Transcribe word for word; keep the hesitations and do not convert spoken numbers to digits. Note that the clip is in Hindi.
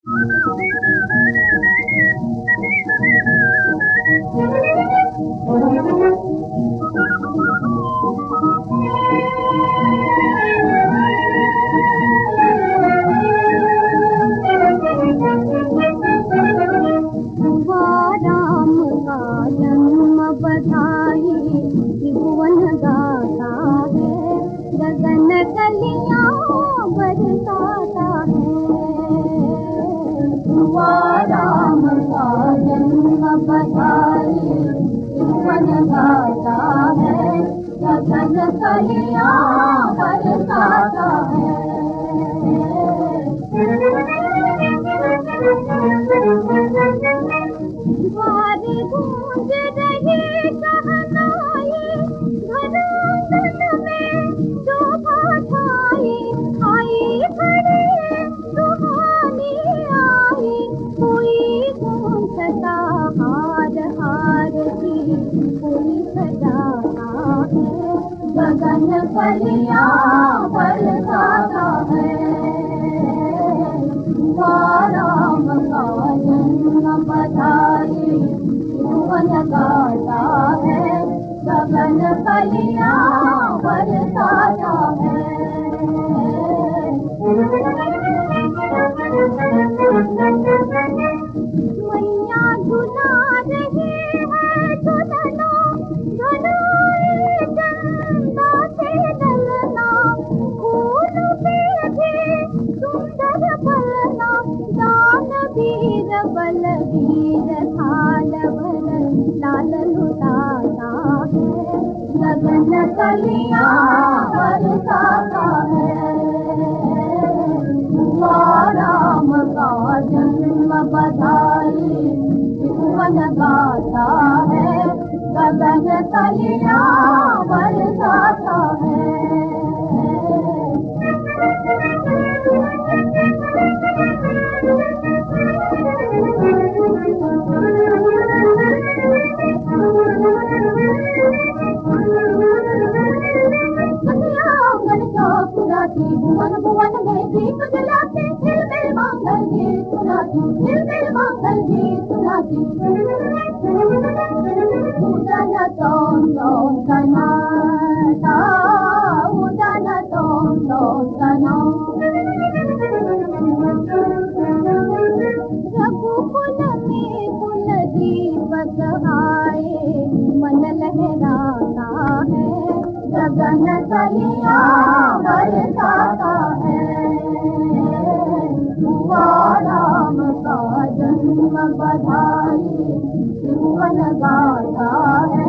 राम का जन्म बधाई जीवन गाता है, गगन कलियां बरसाता है। वारी गूंज रही शहनाई, घर आंगन में शोभा छाई, आई घड़ी सुहानी आई, कोई गूंजता हार हार की, कोई सजाता है, गगन कलियां बरसाता है। राम का जन्म बधाई जीवन गाता है, गगन कलियां बरसाता है। मैया झुला रही है झुलना, झुलाए चंदा से डलना, फूल पे भी सुंदर बलना, दान वीर बलवीर थाल भर लाल लुटाता है, गगन कलियां बरसाता है। राम का जन्म बधाई जीवन गाता है, गगन कलियां बरसाता है। भुवन भुवन में दीप जलाते, हिलमिल मंगल गीत सुनाती, हिलमिल मंगल गीत सुनाती। उदन टोन टोन सनाता, उदन टोन टोन सना। रघुकुल में कुल दीपक आए, मन लहराता है, गगन कलियां बरसाता है। राम का जन्म बधाई जीवन गाता है,